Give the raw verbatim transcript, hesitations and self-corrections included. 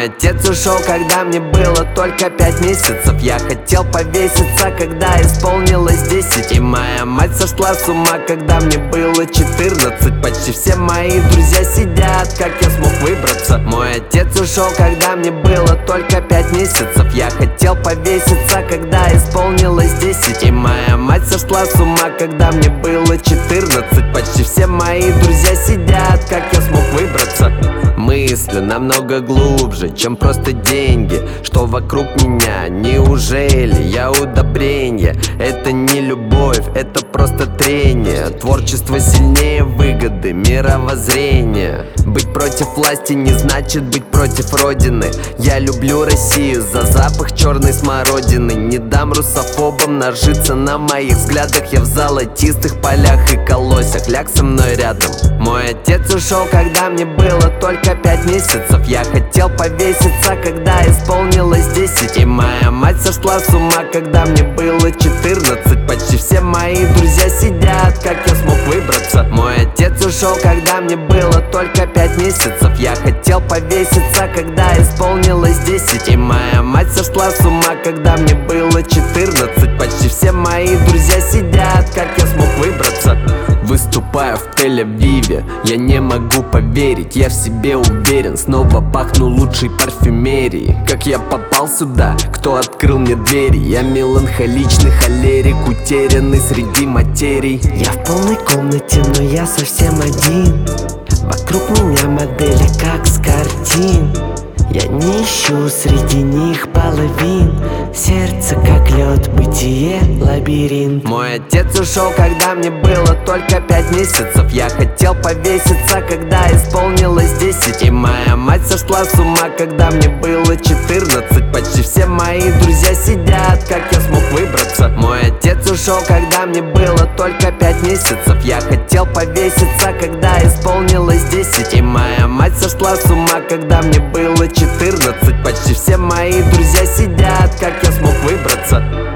Мой отец ушел, когда мне было только пять месяцев. Я хотел повеситься, когда исполнилось десять. И моя мать сошла с ума, когда мне было четырнадцать. Почти все мои друзья сидят, как я смог выбраться. Мой отец ушел, когда мне было только пять месяцев. Я хотел повеситься, когда исполнилось десять. И моя мать сошла с ума, когда мне было четырнадцать. Почти все мои друзья сидят, как я смог выбраться. Мысли намного глубже, чем просто деньги, что вокруг меня. Неужели я удобрение? Это не любовь, это просто трение. Творчество сильнее выгоды, мировоззрения. Быть против власти не значит быть против родины. Я люблю Россию за запах черной смородины. Не дам русофобам нажиться на моих взглядах. Я в золотистых полях и колосях, ляг со мной рядом. Мой отец ушел, когда мне было только пять месяцев. Я хотел повеситься, когда исполнилось десять. И моя мать сошла с ума, когда мне было четырнадцать. Почти все мои друзья сидят, как я смог выбраться. Мой отец ушел, когда мне было только пять месяцев. Я хотел повеситься, когда исполнилось десять. И моя мать сошла с ума, когда мне было четырнадцать. Почти все мои друзья сидят, как я смог выбраться. Выступаю в Тель-Авиве, я не могу поверить, я в себе уверен. Снова пахну лучшей парфюмерией. Как я попал сюда, кто открыл мне двери? Я меланхоличный холерик, утерянный среди материй. Я в полной комнате, но я совсем один. Вокруг меня модели, как с картин. Я не ищу среди них половин. Сердце как лед, бытие лабиринт. Мой отец ушел, когда мне было только пять месяцев. Я хотел повеситься, когда исполнилось десять. И моя мать сошла с ума, когда мне было четырнадцать. Почти все мои друзья сидят, как я смог выбраться. Мой отец ушел, когда мне было только пять месяцев. Я хотел повеситься, когда исполнилось десять. И моя мать сошла с ума, когда мне было четырнадцать. Почти все мои друзья сидят, как я смог выбраться.